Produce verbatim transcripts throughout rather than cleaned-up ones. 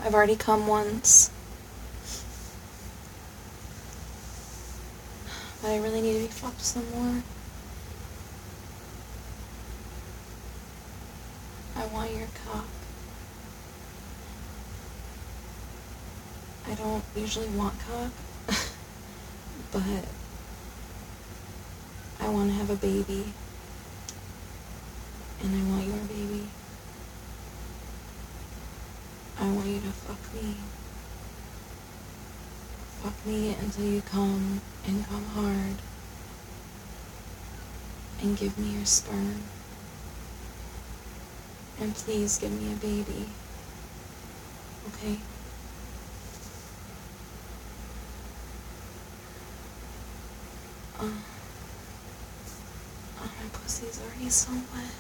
I've already come once. But I really need to be fucked some more. I want your cock. I don't usually want cock, but I want to have a baby. And I want your baby. I want you to fuck me. Fuck me until you come, and come hard. And give me your sperm. And please give me a baby. Okay? Uh, oh, my pussy's already so wet.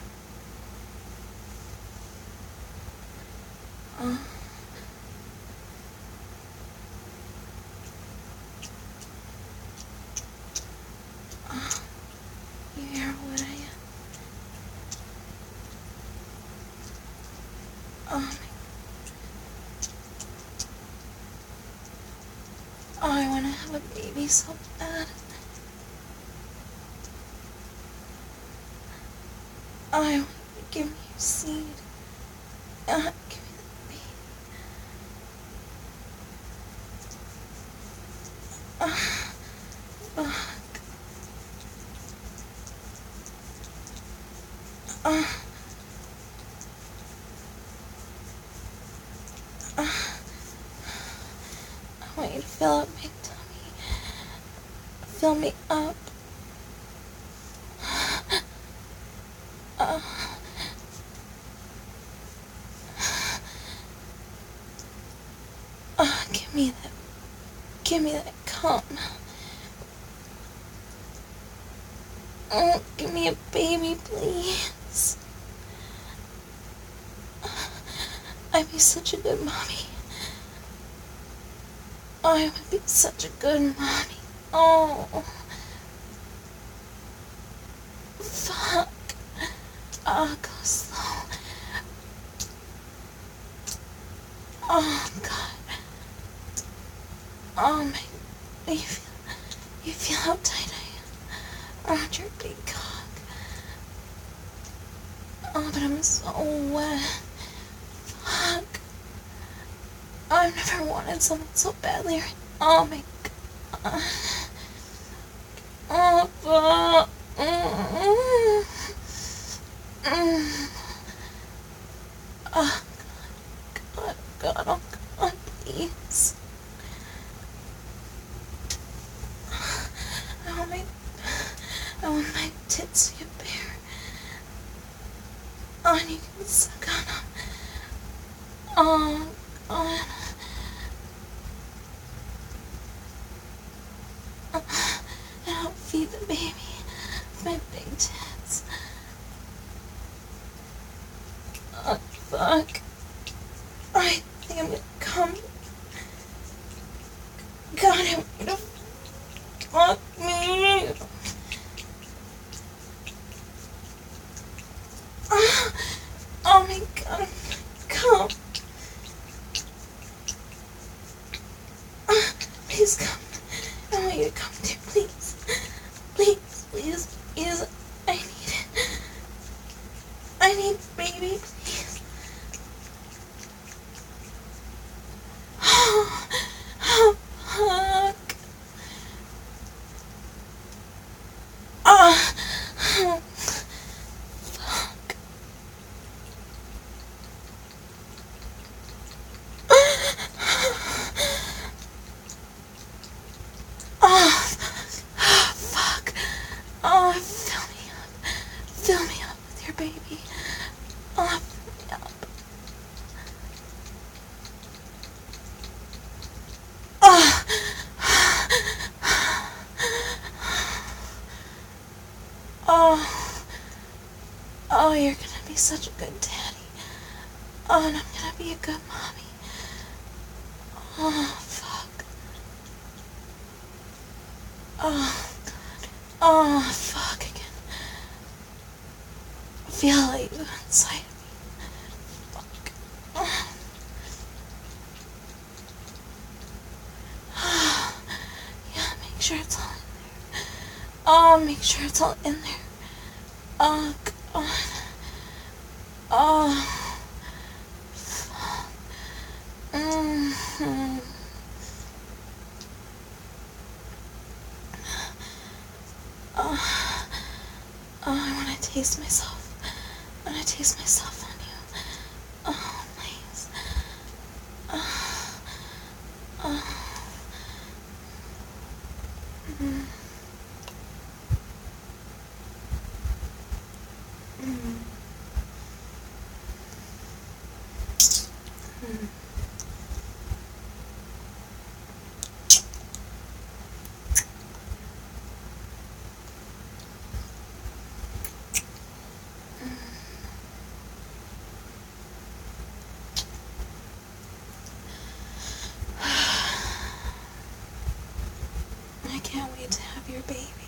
Uh, uh, you hear how wet I am? Oh, my. Oh, I want to have a baby so bad. Oh, I want you to give me your seed. Uh, give me the baby. Uh, fuck. Uh, uh, I want you to fill up my tummy. Fill me up. Uh, uh, give me that. Give me that cum. Uh, give me a baby, please. Uh, I'd be such a good mommy. Oh, I would be such a good mommy. Oh. Fuck. Oh, go slow. Oh, God. Oh, my. You feel, you feel how tight I am around your big cock. Oh, but I'm so wet. Fuck. Oh, I've never wanted something so badly. Oh, my God. Oh, fuck. Mm-hmm. Mm. Oh, God, God, God, oh, God, please. I want my, I want my tits to get bare. Oh, and you can suck on them. Oh, God. Oh, and I'll feed the baby with my big tits. Oh, fuck. I think I'm gonna come. God, I want you to fuck me. Oh, oh my God, come. Oh, please come. I want you to come too, please. Please, please, please. I need it. I need baby, please. Oh, oh, fuck. Oh, oh, fuck. Oh, fuck. Oh, fill me up. Fill me up with your baby. Oh, fill me up. Oh. Oh. Oh, you're gonna be such a good daddy. Oh, and I'm gonna be a good mommy. Oh, fuck. Oh, God. Oh, fuck again. I feel like you inside of me. Fuck. Oh. sure it's all in there. Oh, make sure it's all in there. Oh, God. Oh. Mm-hmm. Oh. Oh, I want to taste myself. I want to taste myself on you. Oh, please. Oh. Oh. Mm. Mm. Mm. I can't wait to have your baby.